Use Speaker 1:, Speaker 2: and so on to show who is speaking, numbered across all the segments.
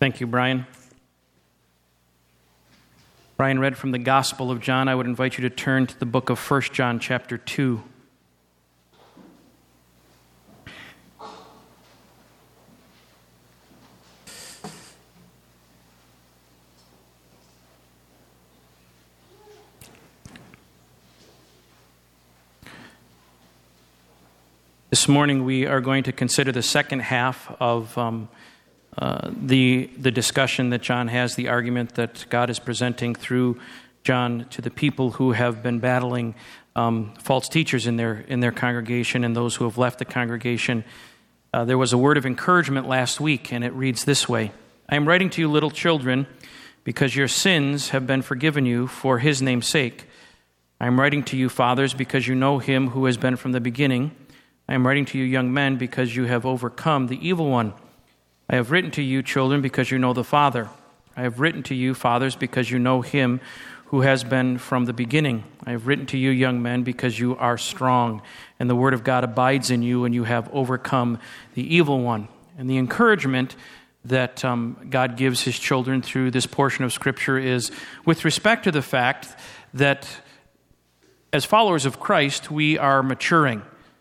Speaker 1: Thank you, Brian. Brian read from the Gospel of John. I would invite you to turn to the book of 1 John chapter 2. This morning we are going to consider the second half of the discussion that John has, the argument that God is presenting through John to the people who have been battling false teachers in their congregation and those who have left the congregation. There was a word of encouragement last week, and it reads this way: I am writing to you, little children, because your sins have been forgiven you for his name's sake. I am writing to you, fathers, because you know him who has been from the beginning. I am writing to you, young men, because you have overcome the evil one. I have written to you, children, because you know the Father. I have written to you, fathers, because you know him who has been from the beginning. I have written to you, young men, because you are strong, and the word of God abides in you, and you have overcome the evil one. And the encouragement that God gives his children through this portion of Scripture is with respect to the fact that as followers of Christ, we are maturing.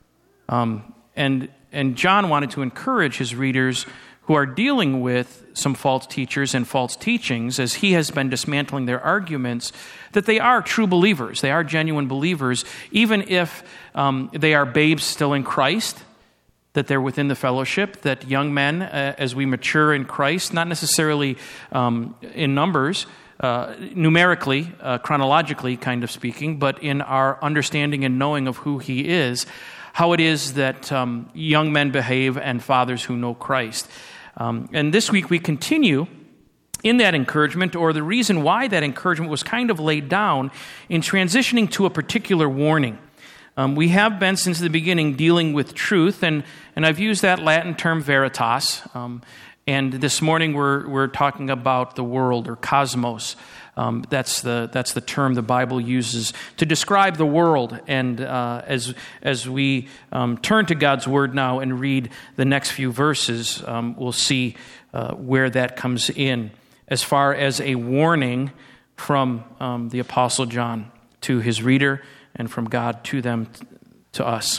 Speaker 1: And John wanted to encourage his readers who are dealing with some false teachers and false teachings, as he has been dismantling their arguments, that they are true believers. They are genuine believers, even if they are babes still in Christ, that they're within the fellowship, that young men, as we mature in Christ, not necessarily in numbers, numerically, chronologically kind of speaking, but in our understanding and knowing of who he is, how it is that young men behave and fathers who know Christ. And this week we continue in that encouragement, or the reason why that encouragement was kind of laid down in transitioning to a particular warning. We have been since the beginning dealing with truth, and I've used that Latin term veritas. And this morning we're talking about the world, or cosmos. That's the term the Bible uses to describe the world. And as we turn to God's Word now and read the next few verses, we'll see where that comes in as far as a warning from the Apostle John to his reader and from God to them, to us.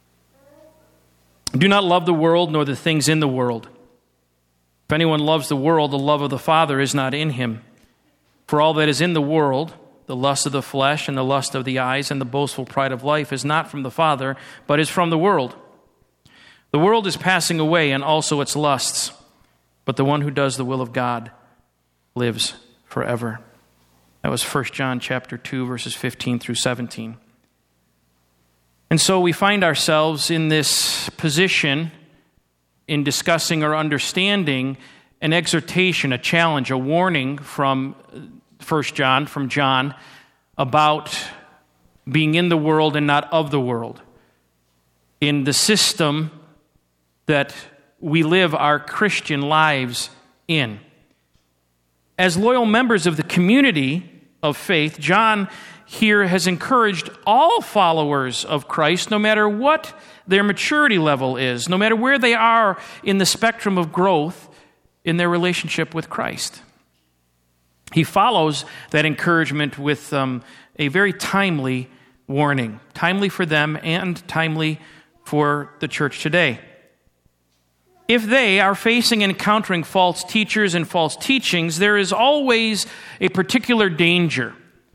Speaker 1: Do not love the world nor the things in the world. If anyone loves the world, the love of the Father is not in him. For all that is in the world, the lust of the flesh and the lust of the eyes and the boastful pride of life, is not from the Father, but is from the world. The world is passing away, and also its lusts, but the one who does the will of God lives forever. That was 1 John chapter 2, verses 15 through 17. And so we find ourselves in this position in discussing or understanding an exhortation, a challenge, a warning from 1 John, from John, about being in the world and not of the world. In the system that we live our Christian lives in. As loyal members of the community of faith, John here has encouraged all followers of Christ, no matter what their maturity level is, no matter where they are in the spectrum of growth in their relationship with Christ. He follows that encouragement with a very timely warning, timely for them and timely for the church today. If they are facing and encountering false teachers and false teachings, there is always a particular danger.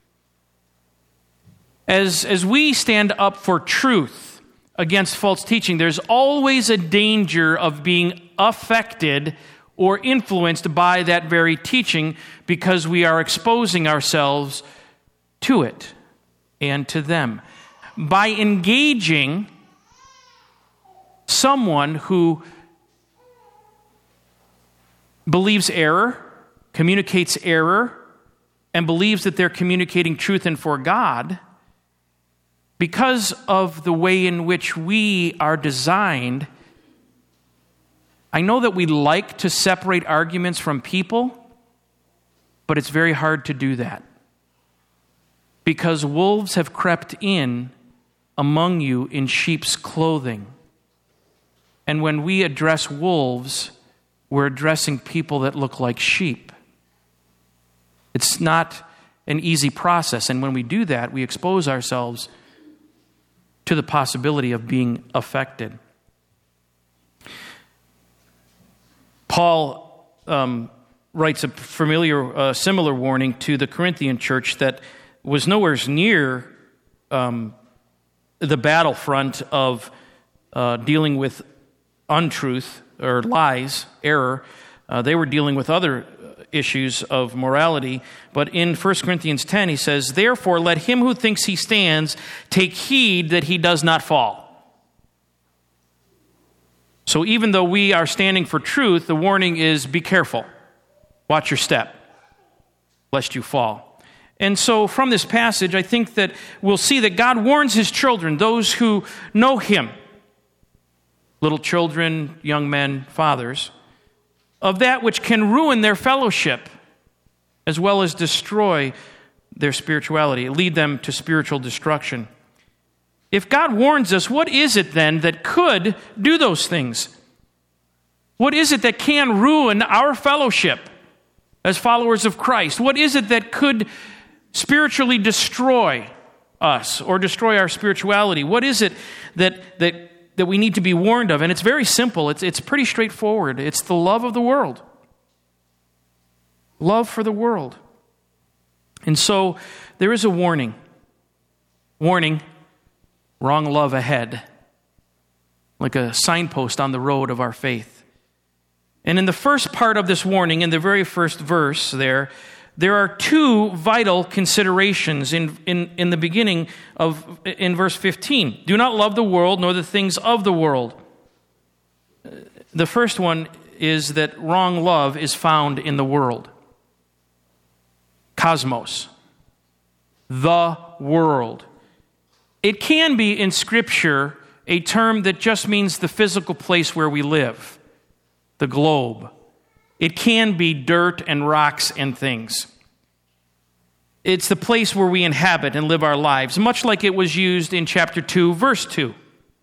Speaker 1: As we stand up for truth against false teaching, there's always a danger of being affected or influenced by that very teaching because we are exposing ourselves to it and to them. By engaging someone who believes error, communicates error, and believes that they're communicating truth and for God, because of the way in which we are designed, I know that we like to separate arguments from people, but it's very hard to do that. Because wolves have crept in among you in sheep's clothing. And when we address wolves, we're addressing people that look like sheep. It's not an easy process. And when we do that, we expose ourselves to the possibility of being affected. Paul writes a similar warning to the Corinthian church that was nowhere near the battlefront of dealing with untruth or lies, error. They were dealing with other issues of morality. But in 1 Corinthians 10, he says, "Therefore, let him who thinks he stands take heed that he does not fall." So even though we are standing for truth, the warning is be careful. Watch your step, lest you fall. And so from this passage, I think that we'll see that God warns his children, those who know him, little children, young men, fathers, of that which can ruin their fellowship, as well as destroy their spirituality, lead them to spiritual destruction. If God warns us, what is it then that could do those things? What is it that can ruin our fellowship as followers of Christ? What is it that could spiritually destroy us or destroy our spirituality? What is it that we need to be warned of? And it's very simple. It's pretty straightforward. It's the love of the world. Love for the world. And so there is a warning. Warning, wrong love ahead. Like a signpost on the road of our faith. And in the first part of this warning, in the very first verse there are two vital considerations in the beginning in verse 15. Do not love the world nor the things of the world. The first one is that wrong love is found in the world. Cosmos. The world. It can be in Scripture a term that just means the physical place where we live. The globe. It can be dirt and rocks and things. It's the place where we inhabit and live our lives, much like it was used in chapter 2, verse 2.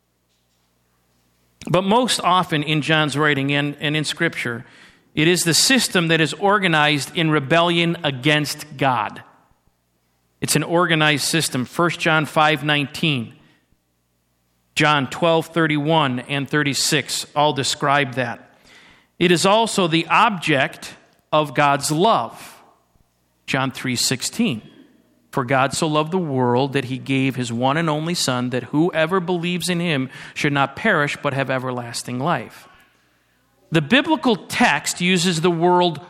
Speaker 1: But most often in John's writing and in Scripture, it is the system that is organized in rebellion against God. It's an organized system. 1 John 5:19, John 12:31 and 36 all describe that. It is also the object of God's love. John 3:16. For God so loved the world that he gave his one and only Son, that whoever believes in him should not perish but have everlasting life. The biblical text uses the word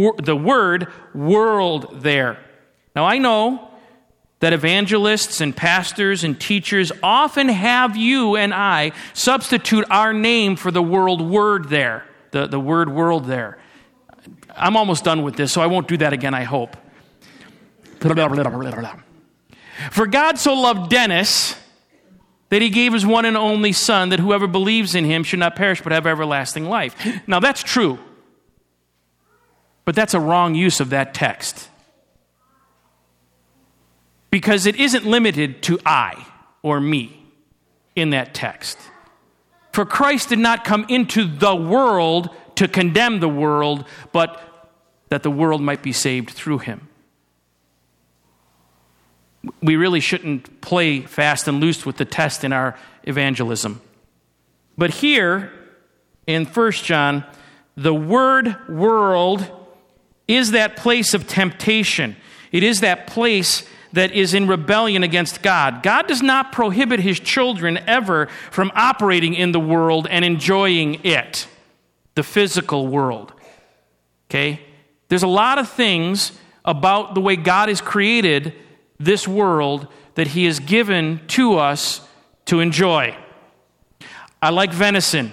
Speaker 1: world there. Now I know that evangelists and pastors and teachers often have you and I substitute our name for the word there. The word world there. I'm almost done with this, so I won't do that again, I hope. For God so loved Dennis that he gave his one and only Son, that whoever believes in him should not perish but have everlasting life. Now that's true. But that's a wrong use of that text. Because it isn't limited to I or me in that text. For Christ did not come into the world to condemn the world, but that the world might be saved through him. We really shouldn't play fast and loose with the test in our evangelism. But here, in 1 John, the word world is that place of temptation. It is that place that is in rebellion against God. God does not prohibit his children ever from operating in the world and enjoying it, the physical world. Okay? There's a lot of things about the way God has created this world that he has given to us to enjoy. I like venison.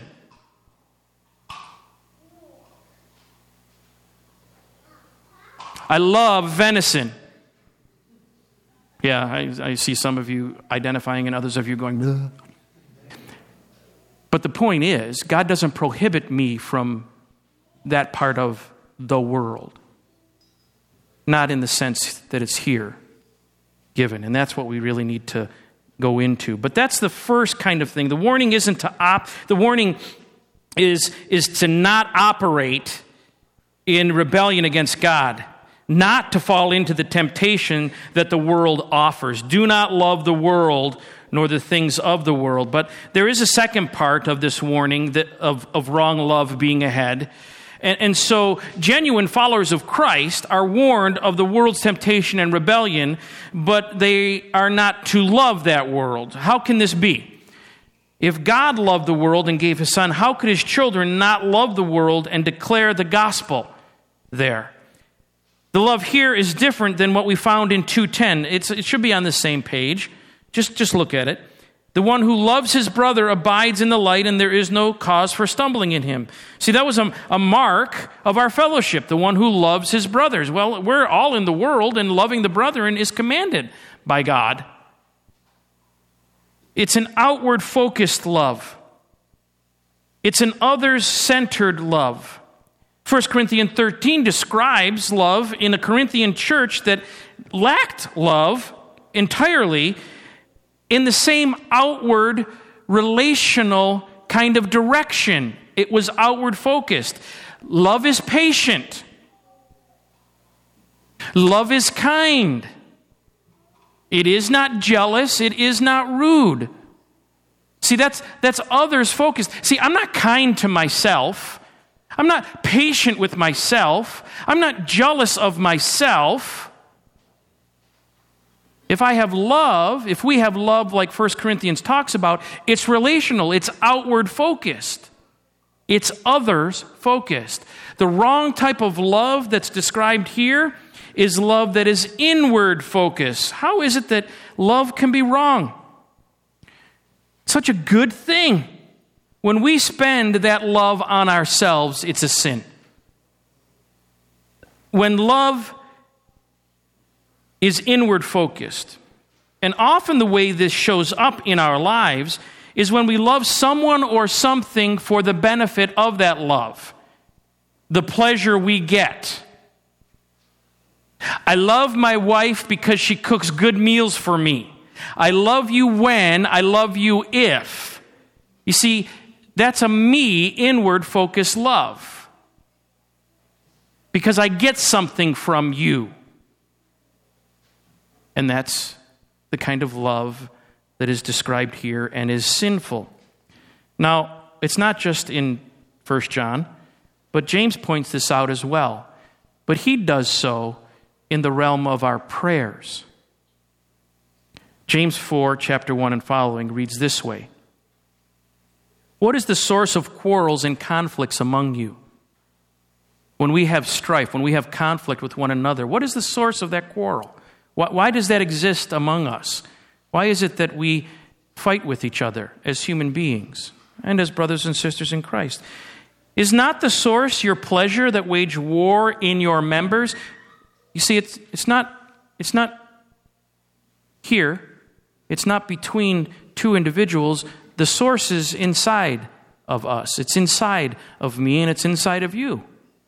Speaker 1: I love venison. Yeah, I see some of you identifying and others of you going, bleh. But the point is, God doesn't prohibit me from that part of the world. Not in the sense that it's here given. And that's what we really need to go into. But that's the first kind of thing. The warning isn't to the warning is to not operate in rebellion against God, not to fall into the temptation that the world offers. Do not love the world nor the things of the world. But there is a second part of this warning of wrong love being ahead. And so genuine followers of Christ are warned of the world's temptation and rebellion, but they are not to love that world. How can this be? If God loved the world and gave his Son, how could his children not love the world and declare the gospel there? The love here is different than what we found in 2:10. It should be on the same page. Just look at it. The one who loves his brother abides in the light, and there is no cause for stumbling in him. See, that was a mark of our fellowship, the one who loves his brothers. Well, we're all in the world, and loving the brethren is commanded by God. It's an outward-focused love. It's an others-centered love. 1 Corinthians 13 describes love in a Corinthian church that lacked love entirely in the same outward relational kind of direction. It was outward focused. Love is patient. Love is kind. It is not jealous. It is not rude. See, that's others focused. See, I'm not kind to myself. I'm not patient with myself. I'm not jealous of myself. If we have love like 1 Corinthians talks about, it's relational, it's outward focused. It's others focused. The wrong type of love that's described here is love that is inward focused. How is it that love can be wrong? Such a good thing. When we spend that love on ourselves, it's a sin. When love is inward focused. And often the way this shows up in our lives is when we love someone or something for the benefit of that love, the pleasure we get. I love my wife because she cooks good meals for me. I love you when, I love you if. You see, that's a me, inward focused love. Because I get something from you. And that's the kind of love that is described here and is sinful. Now, it's not just in 1 John, but James points this out as well. But he does so in the realm of our prayers. James 4, chapter 1 and following reads this way. What is the source of quarrels and conflicts among you? When we have strife, when we have conflict with one another, what is the source of that quarrel? Why does that exist among us? Why is it that we fight with each other as human beings and as brothers and sisters in Christ? Is not the source your pleasure that wage war in your members? You see, it's not here. It's not between two individuals. The source is inside of us. It's inside of me and it's inside of you.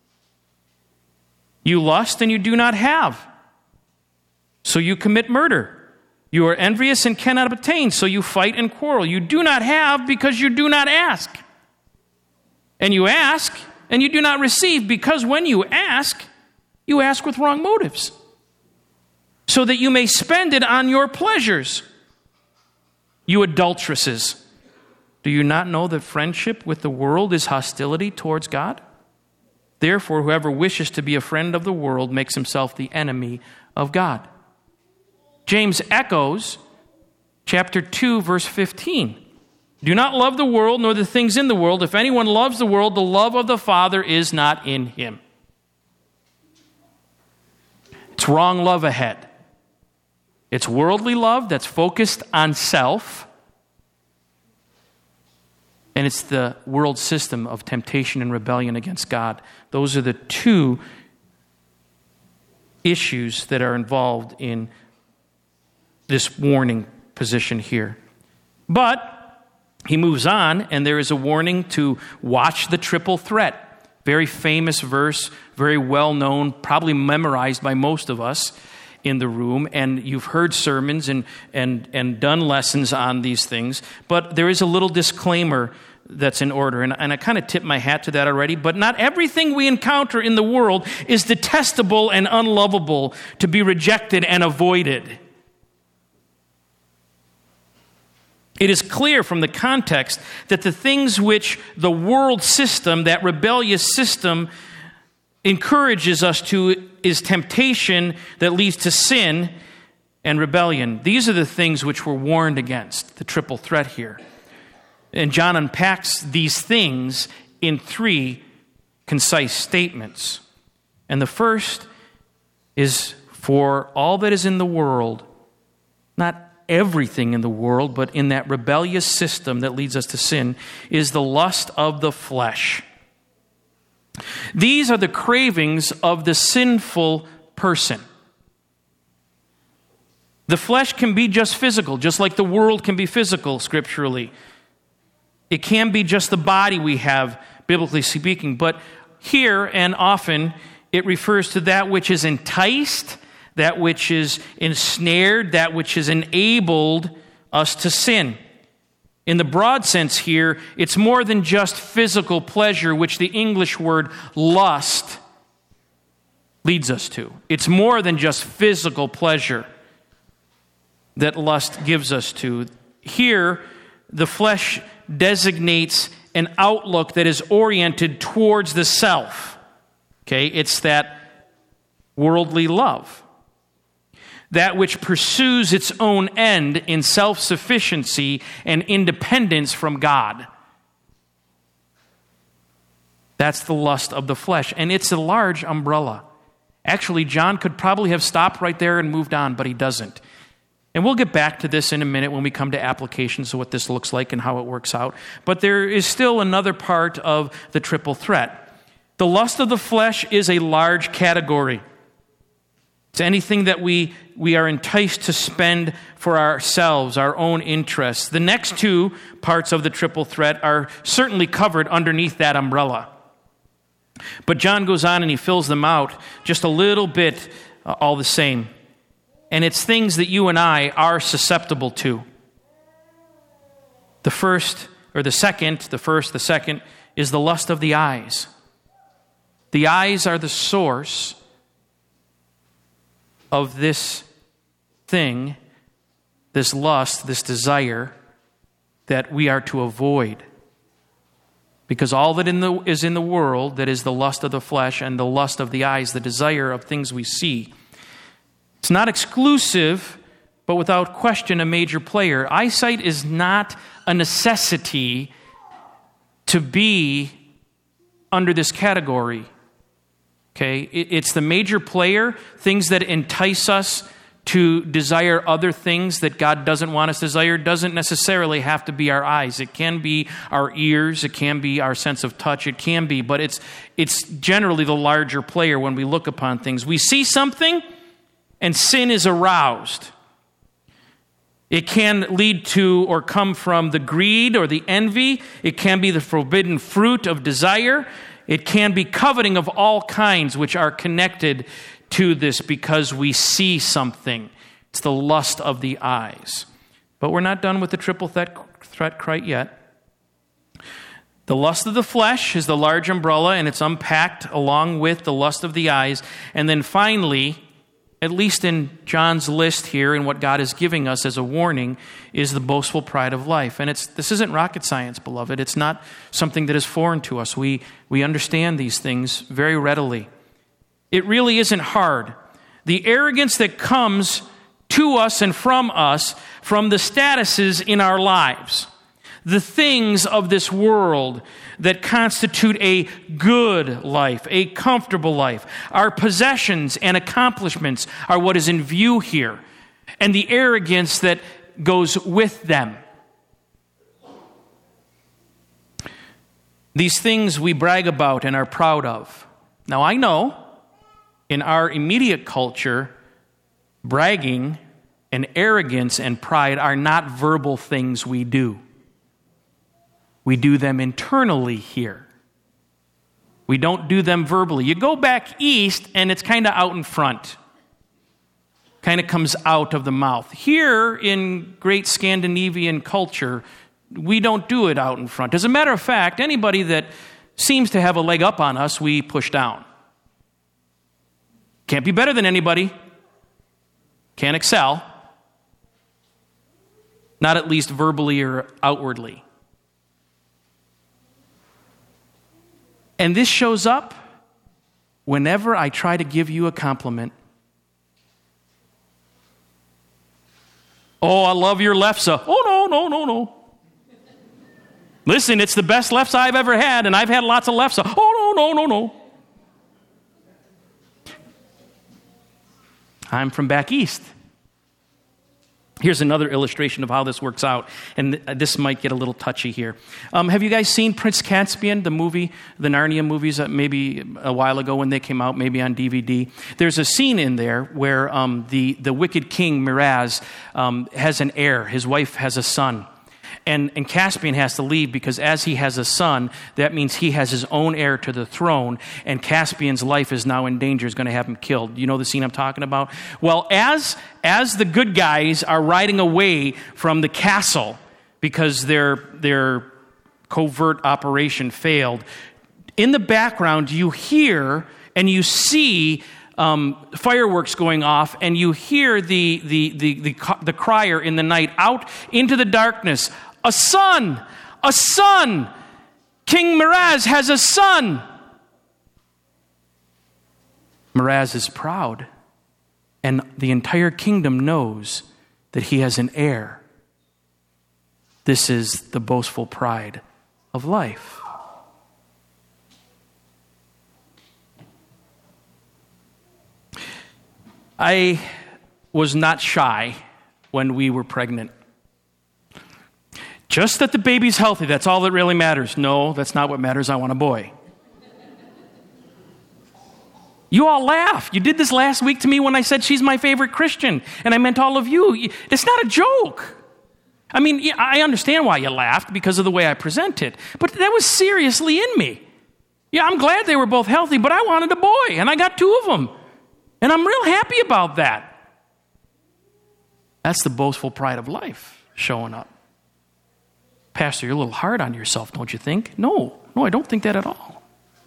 Speaker 1: You lust and you do not have, so you commit murder. You are envious and cannot obtain, so you fight and quarrel. You do not have because you do not ask. And you ask and you do not receive because when you ask with wrong motives, so that you may spend it on your pleasures. You adulteresses, do you not know that friendship with the world is hostility towards God? Therefore, whoever wishes to be a friend of the world makes himself the enemy of God. James echoes chapter 2, verse 15. Do not love the world nor the things in the world. If anyone loves the world, the love of the Father is not in him. It's wrong love ahead. It's worldly love that's focused on self. And it's the world system of temptation and rebellion against God. Those are the two issues that are involved in this warning position here. But he moves on, and there is a warning to watch the triple threat. Very famous verse, very well known, probably memorized by most of us in the room, and you've heard sermons and done lessons on these things. But there is a little disclaimer that's in order. And I kind of tip my hat to that already, but not everything we encounter in the world is detestable and unlovable to be rejected and avoided. It is clear from the context that the things which the world system, that rebellious system, encourages us to is temptation that leads to sin and rebellion. These are the things which we're warned against, the triple threat here. And John unpacks these things in 3 concise statements. And the first is, for all that is in the world, not everything in the world, but in that rebellious system that leads us to sin, is the lust of the flesh. These are the cravings of the sinful person. The flesh can be just physical, just like the world can be physical scripturally. It can be just the body we have, biblically speaking. But here and often it refers to that which is enticed, that which is ensnared, that which has enabled us to sin. In the broad sense here, it's more than just physical pleasure, which the English word lust leads us to. It's more than just physical pleasure that lust gives us to. Here, the flesh designates an outlook that is oriented towards the self. Okay, it's that worldly love. That which pursues its own end in self-sufficiency and independence from God. That's the lust of the flesh. And it's a large umbrella. Actually, John could probably have stopped right there and moved on, but he doesn't. And we'll get back to this in a minute when we come to applications of what this looks like and how it works out. But there is still another part of the triple threat. The lust of the flesh is a large category. It's anything that we are enticed to spend for ourselves, our own interests. The next 2 parts of the triple threat are certainly covered underneath that umbrella. But John goes on and he fills them out just a little bit all the same. And it's things that you and I are susceptible to. The first is the lust of the eyes. The eyes are the source of this thing, this lust, this desire that we are to avoid. Because all that is in the world, that is the lust of the flesh and the lust of the eyes, the desire of things we see, it's not exclusive, but without question a major player. Eyesight is not a necessity to be under this category. Okay, it's the major player, things that entice us to desire other things that God doesn't want us to desire. Doesn't necessarily have to be our eyes. It can be our ears. It can be our sense of touch. It can be, but it's generally the larger player when we look upon things. We see something, and sin is aroused. It can lead to or come from the greed or the envy. It can be the forbidden fruit of desire. It can be coveting of all kinds which are connected to this because we see something. It's the lust of the eyes. But we're not done with the triple threat quite yet. The lust of the flesh is the large umbrella, and it's unpacked along with the lust of the eyes. And then finally, at least in John's list here and what God is giving us as a warning, is the boastful pride of life. And this isn't rocket science, beloved. It's not something that is foreign to us. We understand these things very readily. It really isn't hard. The arrogance that comes to us and from us from the statuses in our lives, the things of this world that constitute a good life, a comfortable life. Our possessions and accomplishments are what is in view here, and the arrogance that goes with them. These things we brag about and are proud of. Now, I know in our immediate culture, bragging and arrogance and pride are not verbal things we do. We do them internally here. We don't do them verbally. You go back east and it's kind of out in front. Kind of comes out of the mouth. Here in great Scandinavian culture, We don't do it out in front. As a matter of fact, anybody that seems to have a leg up on us, we push down. Can't be better than anybody. Can't excel. Not at least verbally or outwardly. And this shows up whenever I try to give you a compliment. Oh, I love your lefse. Oh, no. Listen, it's the best lefse I've ever had, and I've had lots of lefse. Oh, no. I'm from back east. Here's another illustration of how this works out, and this might get a little touchy here. Have you guys seen Prince Caspian, the movie, the Narnia movies, maybe a while ago when they came out, maybe on DVD? There's a scene in there where the wicked king, Miraz, has an heir. His wife has a son. And Caspian has to leave because as he has a son, that means he has his own heir to the throne, and Caspian's life is now in danger, is going to have him killed. You know the scene I'm talking about? Well, as the good guys are riding away from the castle because their covert operation failed, in the background you hear and you see fireworks going off, and you hear the crier in the night out into the darkness. A son! King Miraz has a son! Miraz is proud, and the entire kingdom knows that he has an heir. This is the boastful pride of life. I was not shy when we were pregnant. Just that the baby's healthy, that's all that really matters. No, that's not what matters. I want a boy. You all laugh. You did this last week to me when I said she's my favorite Christian, and I meant all of you. It's not a joke. I mean, I understand why you laughed because of the way I presented, but that was seriously in me. Yeah, I'm glad they were both healthy, but I wanted a boy, and I got 2 of them, and I'm real happy about that. That's the boastful pride of life showing up. Pastor, you're a little hard on yourself, don't you think? No, I don't think that at all.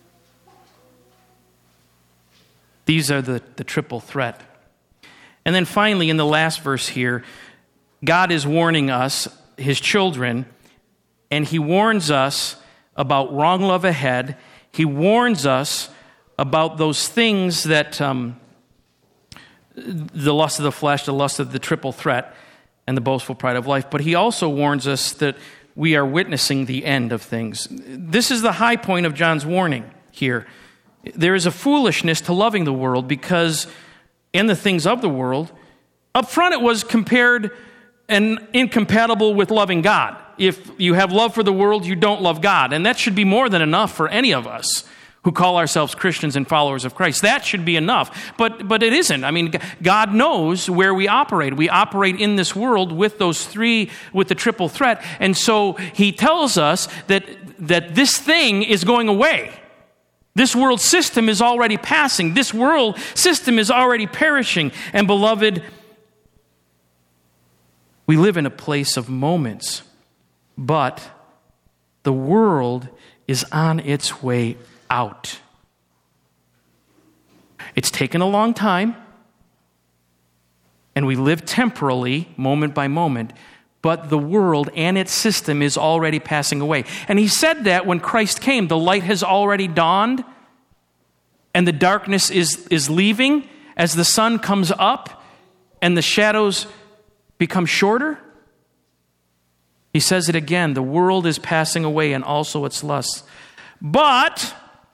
Speaker 1: These are the triple threat. And then finally, in the last verse here, God is warning us, his children, and he warns us about wrong love ahead. He warns us about those things that, the lust of the flesh, the lust of the triple threat, and the boastful pride of life. But he also warns us that we are witnessing the end of things. This is the high point of John's warning here. There is a foolishness to loving the world because in the things of the world, up front it was compared and incompatible with loving God. If you have love for the world, you don't love God. And that should be more than enough for any of us who call ourselves Christians and followers of Christ. That should be enough. But it isn't. I mean, God knows where we operate. We operate in this world with with the triple threat. And so he tells us that this thing is going away. This world system is already passing. This world system is already perishing. And beloved, we live in a place of moments, but the world is on its way out. It's taken a long time, and we live temporally, moment by moment, but the world and its system is already passing away. And he said that when Christ came, the light has already dawned, and the darkness is leaving as the sun comes up and the shadows become shorter. He says it again, the world is passing away and also its lusts. But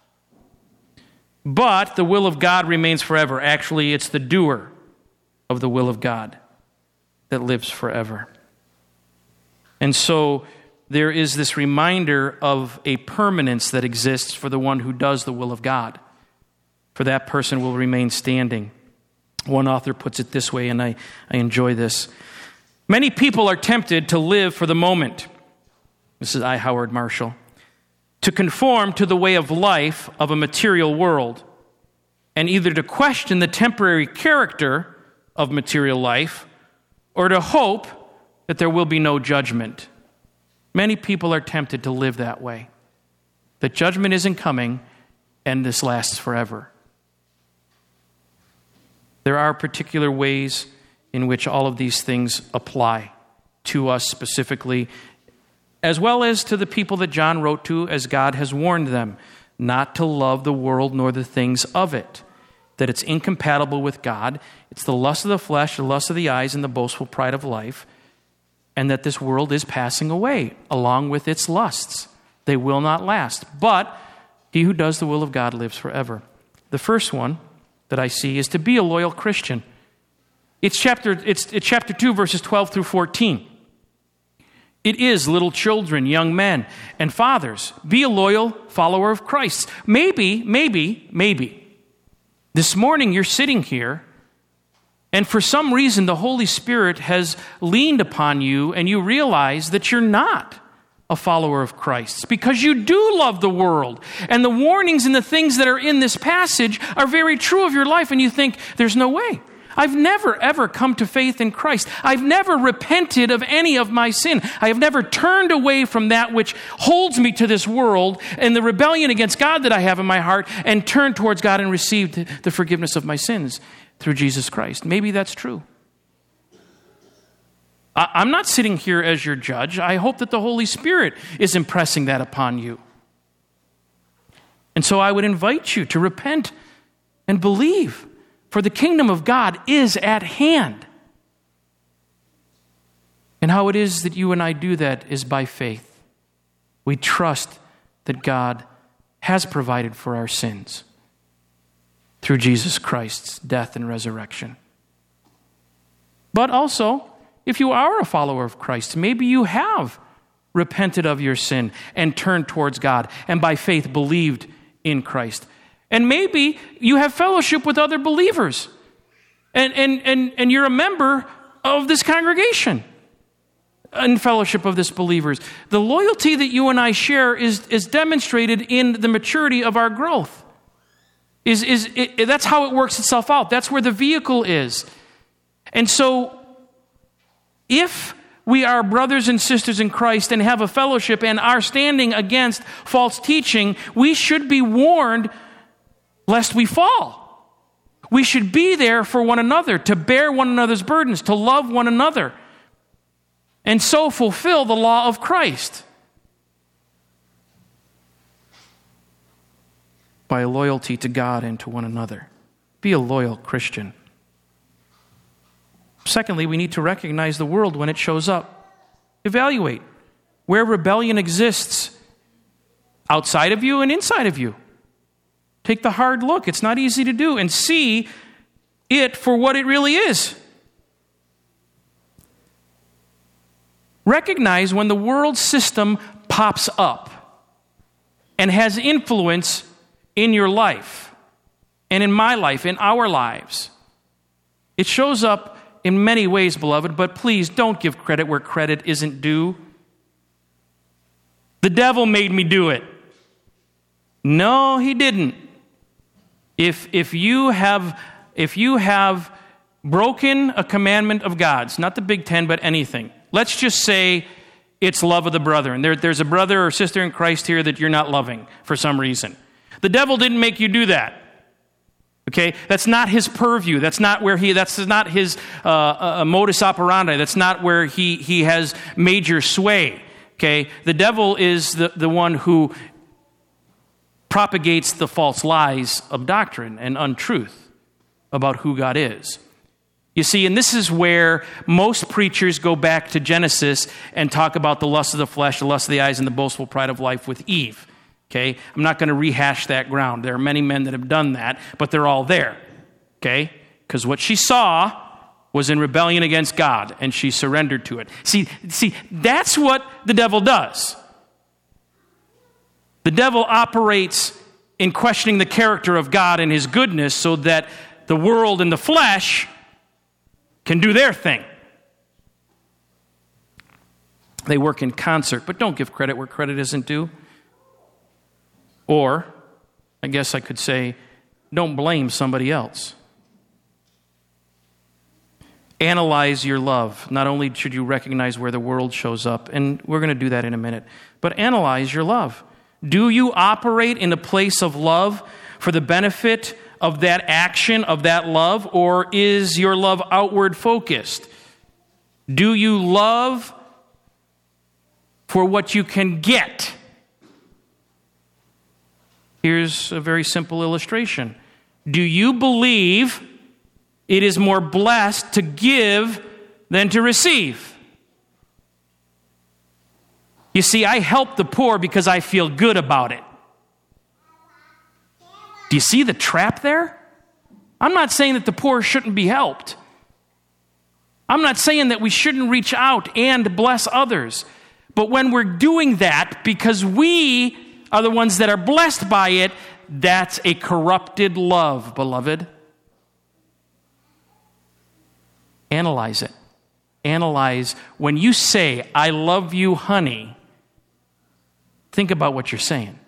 Speaker 1: the will of God remains forever. Actually, it's the doer of the will of God that lives forever. And so there is this reminder of a permanence that exists for the one who does the will of God. For that person will remain standing. One author puts it this way, and I enjoy this. Many people are tempted to live for the moment. This is I. Howard Marshall. To conform to the way of life of a material world, and either to question the temporary character of material life, or to hope that there will be no judgment. Many people are tempted to live that way, that judgment isn't coming and this lasts forever. There are particular ways in which all of these things apply to us specifically, as well as to the people that John wrote to, as God has warned them not to love the world nor the things of it, that it's incompatible with God. It's the lust of the flesh, the lust of the eyes, and the boastful pride of life, and that this world is passing away along with its lusts. They will not last. But he who does the will of God lives forever. The first one that I see is to be a loyal Christian. It's chapter 2, verses 12 through 14. It is, little children, young men, and fathers, be a loyal follower of Christ. Maybe, this morning you're sitting here, and for some reason the Holy Spirit has leaned upon you, and you realize that you're not a follower of Christ. It's because you do love the world, and the warnings and the things that are in this passage are very true of your life, and you think, there's no way. I've never, ever come to faith in Christ. I've never repented of any of my sin. I have never turned away from that which holds me to this world and the rebellion against God that I have in my heart, and turned towards God and received the forgiveness of my sins through Jesus Christ. Maybe that's true. I'm not sitting here as your judge. I hope that the Holy Spirit is impressing that upon you. And so I would invite you to repent and believe, for the kingdom of God is at hand. And how it is that you and I do that is by faith. We trust that God has provided for our sins through Jesus Christ's death and resurrection. But also, if you are a follower of Christ, maybe you have repented of your sin and turned towards God, and by faith believed in Christ. And maybe you have fellowship with other believers, and you're a member of this congregation and fellowship of this believers. The loyalty that you and I share is demonstrated in the maturity of our growth. That's how it works itself out. That's where the vehicle is. And so, if we are brothers and sisters in Christ and have a fellowship and are standing against false teaching, we should be warned lest we fall. We should be there for one another, to bear one another's burdens, to love one another, and so fulfill the law of Christ by loyalty to God and to one another. Be a loyal Christian. Secondly, we need to recognize the world when it shows up. Evaluate where rebellion exists outside of you and inside of you. Take the hard look. It's not easy to do. And see it for what it really is. Recognize when the world system pops up and has influence in your life and in my life, in our lives. It shows up in many ways, beloved, but please don't give credit where credit isn't due. The devil made me do it. No, he didn't. If you have broken a commandment of God's, not the Big Ten, but anything, let's just say it's love of the brethren. There's a brother or sister in Christ here that you're not loving for some reason. The devil didn't make you do that. Okay, that's not his purview. That's not where that's not his modus operandi. That's not where he has major sway. Okay, the devil is the one who propagates the false lies of doctrine and untruth about who God is. You see, and this is where most preachers go back to Genesis and talk about the lust of the flesh, the lust of the eyes, and the boastful pride of life with Eve. Okay, I'm not going to rehash that ground. There are many men that have done that, but they're all there. Okay, because what she saw was in rebellion against God, and she surrendered to it. See, that's what the devil does. The devil operates in questioning the character of God and his goodness so that the world and the flesh can do their thing. They work in concert, but don't give credit where credit isn't due. Or, I guess I could say, don't blame somebody else. Analyze your love. Not only should you recognize where the world shows up, and we're going to do that in a minute, but analyze your love. Do you operate in a place of love for the benefit of that action, of that love, or is your love outward focused? Do you love for what you can get? Here's a very simple illustration. Do you believe it is more blessed to give than to receive? You see, I help the poor because I feel good about it. Do you see the trap there? I'm not saying that the poor shouldn't be helped. I'm not saying that we shouldn't reach out and bless others. But when we're doing that because we are the ones that are blessed by it, that's a corrupted love, beloved. Analyze it. Analyze when you say, I love you, honey, think about what you're saying.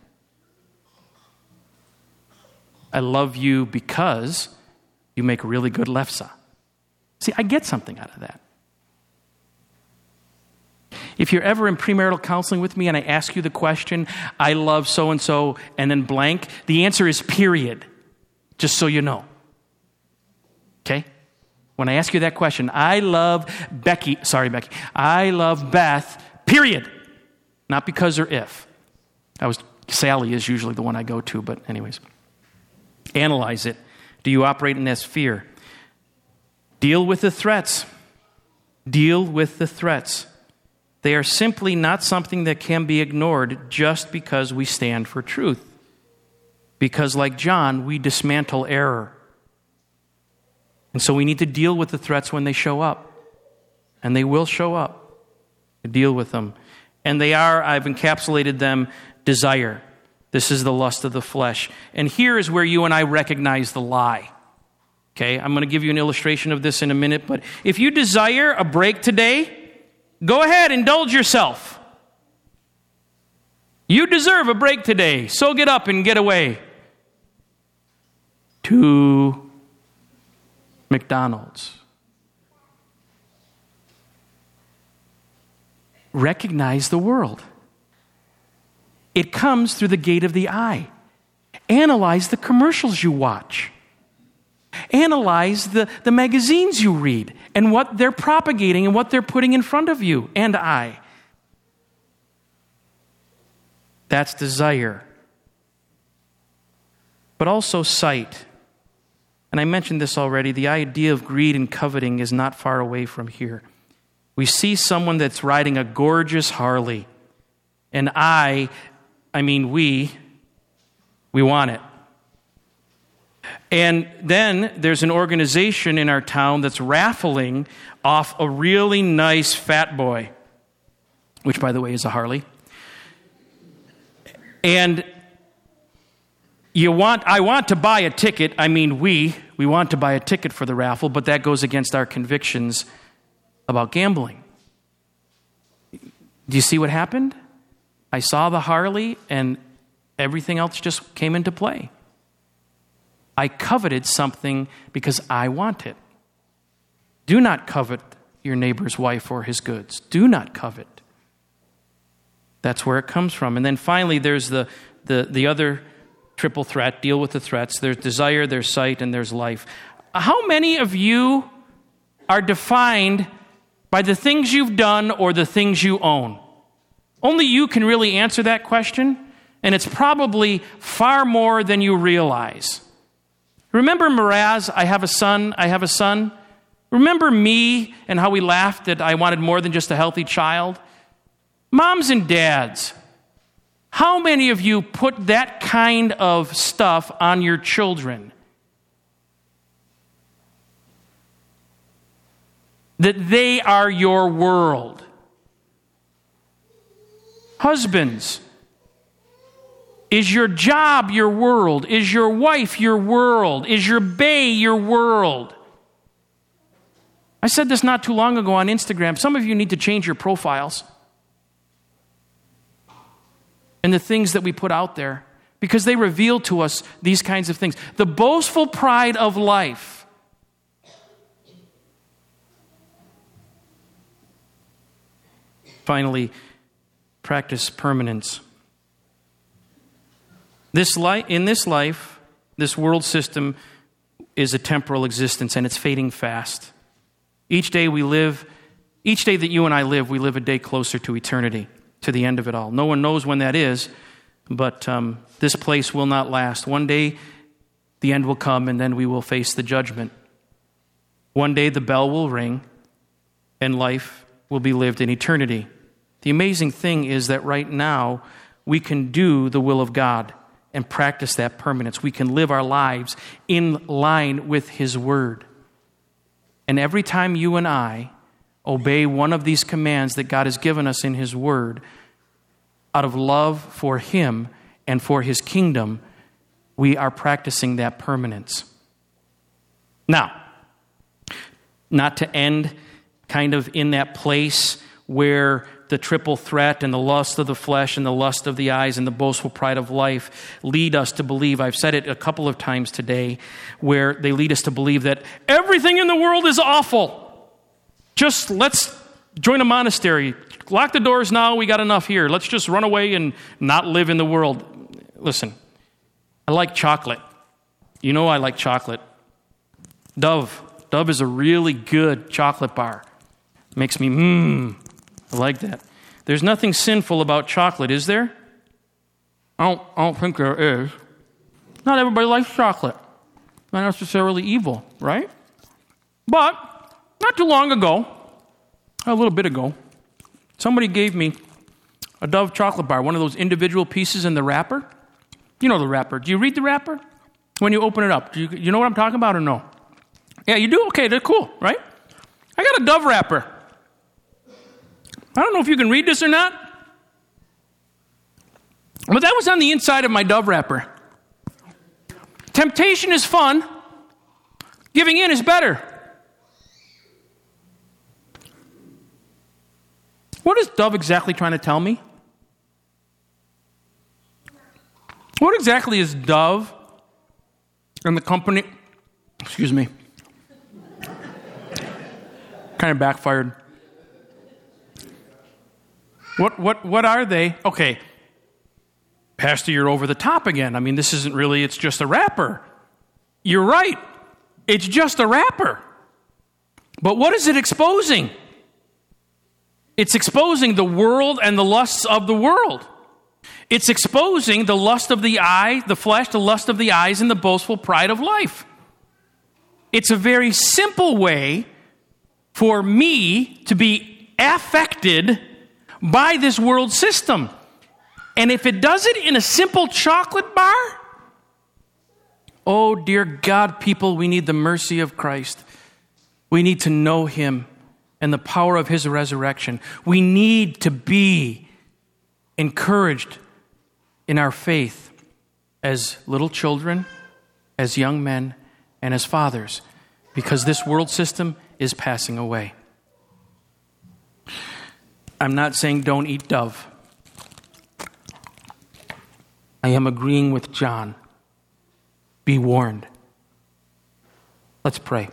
Speaker 1: I love you because you make really good lefse. See, I get something out of that. If you're ever in premarital counseling with me and I ask you the question, I love so-and-so, and then blank, the answer is period, just so you know. Okay? When I ask you that question, I love Becky, I love Beth, period. Not because or if. Sally is usually the one I go to, but anyways. Analyze it. Do you operate in this fear? Deal with the threats. Deal with the threats. They are simply not something that can be ignored just because we stand for truth. Because like John, we dismantle error. And so we need to deal with the threats when they show up. And they will show up. Deal with them. And they are, I've encapsulated them, desire. This is the lust of the flesh. And here is where you and I recognize the lie. Okay, I'm going to give you an illustration of this in a minute, but if you desire a break today, go ahead, indulge yourself. You deserve a break today, so get up and get away to McDonald's. Recognize the world. It comes through the gate of the eye. Analyze the commercials you watch. Analyze the magazines you read and what they're propagating and what they're putting in front of you and I. That's desire. But also sight. And I mentioned this already. The idea of greed and coveting is not far away from here. We see someone that's riding a gorgeous Harley. And we want it. And then there's an organization in our town that's raffling off a really nice fat boy, which, by the way, is a Harley. And I want to buy a ticket. We want to buy a ticket for the raffle, but that goes against our convictions about gambling. Do you see what happened? I saw the Harley and everything else just came into play. I coveted something because I want it. Do not covet your neighbor's wife or his goods. Do not covet. That's where it comes from. And then finally, there's the other triple threat. Deal with the threats. There's desire, there's sight, and there's life. How many of you are defined by the things you've done or the things you own? Only you can really answer that question, and it's probably far more than you realize. Remember Miraz, I have a son? Remember me and how we laughed that I wanted more than just a healthy child? Moms and dads, how many of you put that kind of stuff on your children? That they are your world. Husbands, is your job your world? Is your wife your world? Is your bae your world? I said this not too long ago on Instagram. Some of you need to change your profiles and the things that we put out there because they reveal to us these kinds of things. The boastful pride of life finally, practice permanence. In this life, this world system is a temporal existence, and it's fading fast. Each day that you and I live, we live a day closer to eternity, to the end of it all. No one knows when that is, but this place will not last. One day, the end will come, and then we will face the judgment. One day, the bell will ring, and life will be lived in eternity. The amazing thing is that right now, we can do the will of God and practice that permanence. We can live our lives in line with His Word. And every time you and I obey one of these commands that God has given us in His Word, out of love for Him and for His kingdom, we are practicing that permanence. Now, not to end kind of in that place where the triple threat and the lust of the flesh and the lust of the eyes and the boastful pride of life lead us to believe, I've said it a couple of times today, where they lead us to believe that everything in the world is awful. Just let's join a monastery. Lock the doors now, we got enough here. Let's just run away and not live in the world. Listen, I like chocolate. You know I like chocolate. Dove is a really good chocolate bar. Makes me, I like that. There's nothing sinful about chocolate, is there? I don't think there is. Not everybody likes chocolate. Not necessarily evil, right? But not too long ago, a little bit ago, somebody gave me a Dove chocolate bar, one of those individual pieces in the wrapper. You know the wrapper. Do you read the wrapper? When you open it up, do you know what I'm talking about or no? Yeah, you do? Okay, they're cool, right? I got a Dove wrapper. I don't know if you can read this or not, but that was on the inside of my Dove wrapper. Temptation is fun. Giving in is better. What is Dove exactly trying to tell me? What exactly is Dove and the company? Excuse me. Kind of backfired. What are they? Okay. Pastor, you're over the top again. I mean, this isn't really, it's just a wrapper. You're right. It's just a wrapper. But what is it exposing? It's exposing the world and the lusts of the world. It's exposing the lust of the eye, the flesh, the lust of the eyes, and the boastful pride of life. It's a very simple way for me to be affected by this world system. And if it does it in a simple chocolate bar, oh dear God, people, we need the mercy of Christ. We need to know Him and the power of His resurrection. We need to be encouraged in our faith as little children, as young men, and as fathers, because this world system is passing away. I'm not saying don't eat Dove. I am agreeing with John. Be warned. Let's pray.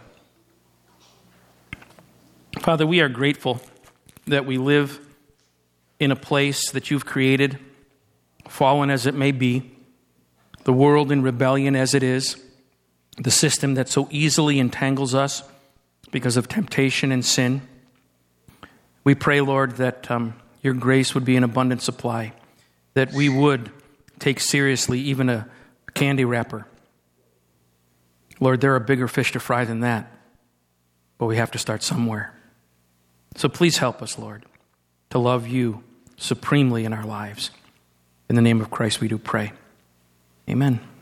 Speaker 1: Father, we are grateful that we live in a place that You've created, fallen as it may be, the world in rebellion as it is, the system that so easily entangles us because of temptation and sin. We pray, Lord, that Your grace would be an abundant supply, that we would take seriously even a candy wrapper. Lord, there are bigger fish to fry than that, but we have to start somewhere. So please help us, Lord, to love You supremely in our lives. In the name of Christ we do pray. Amen.